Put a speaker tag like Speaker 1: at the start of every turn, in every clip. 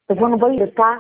Speaker 1: Eu vou no banheiro, tá?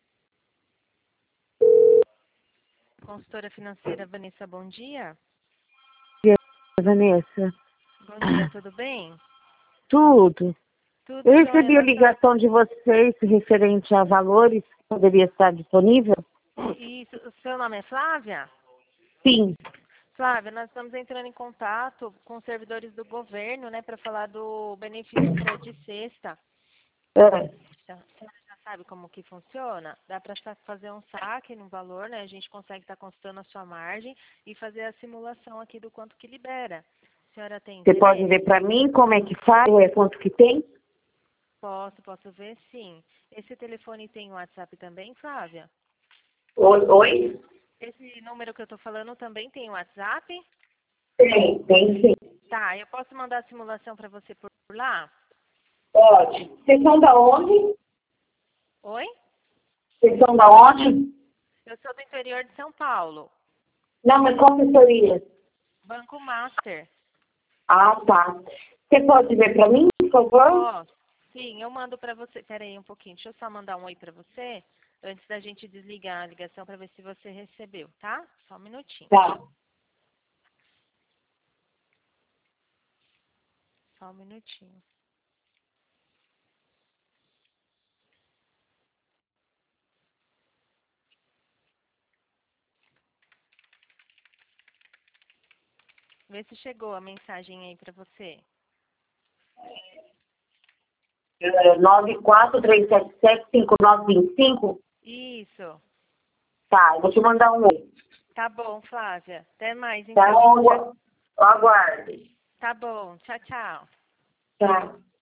Speaker 2: Consultora financeira Vanessa, bom dia.
Speaker 1: Vanessa.
Speaker 2: Bom dia, tudo bem?
Speaker 1: Tudo.
Speaker 2: Tudo
Speaker 1: Eu
Speaker 2: jóia,
Speaker 1: recebi a ligação de vocês referente a valores que poderia estar disponível?
Speaker 2: Isso, o seu nome é Flávia?
Speaker 1: Sim.
Speaker 2: Flávia, nós estamos entrando em contato com os servidores do governo, né, para falar do benefício crédito de cesta.
Speaker 1: É.
Speaker 2: A senhora já sabe como que funciona? Dá para fazer um saque no valor, né? A gente consegue estar consultando a sua margem e fazer a simulação aqui do quanto que libera. A senhora tem
Speaker 1: Você pode
Speaker 2: interesse?
Speaker 1: ver para mim como é que faz, quanto que tem?
Speaker 2: Posso ver sim. Esse telefone tem WhatsApp também, Flávia?
Speaker 1: Oi?
Speaker 2: Esse número que eu estou falando também tem WhatsApp?
Speaker 1: Tem sim.
Speaker 2: Tá, eu posso mandar a simulação para você por lá?
Speaker 1: Pode. Vocês são da onde?
Speaker 2: Oi?
Speaker 1: Vocês são da onde?
Speaker 2: Eu sou do interior de São Paulo.
Speaker 1: Não, mas qual assessoria?
Speaker 2: Banco Master.
Speaker 1: Ah, tá. Você pode ver para mim, por favor?
Speaker 2: Ó, sim, eu mando para você. Pera aí um pouquinho, deixa eu só mandar um oi para você antes da gente desligar a ligação para ver se você recebeu, tá? Só um minutinho.
Speaker 1: Tá.
Speaker 2: Só um minutinho. Vê se chegou a mensagem aí para você.
Speaker 1: 94377925.
Speaker 2: Isso.
Speaker 1: Tá, eu vou te mandar um oi.
Speaker 2: Tá bom, Flávia. Até mais,
Speaker 1: Tá,
Speaker 2: então.
Speaker 1: aguarde.
Speaker 2: Tá bom. Tchau, tchau.
Speaker 1: Tá.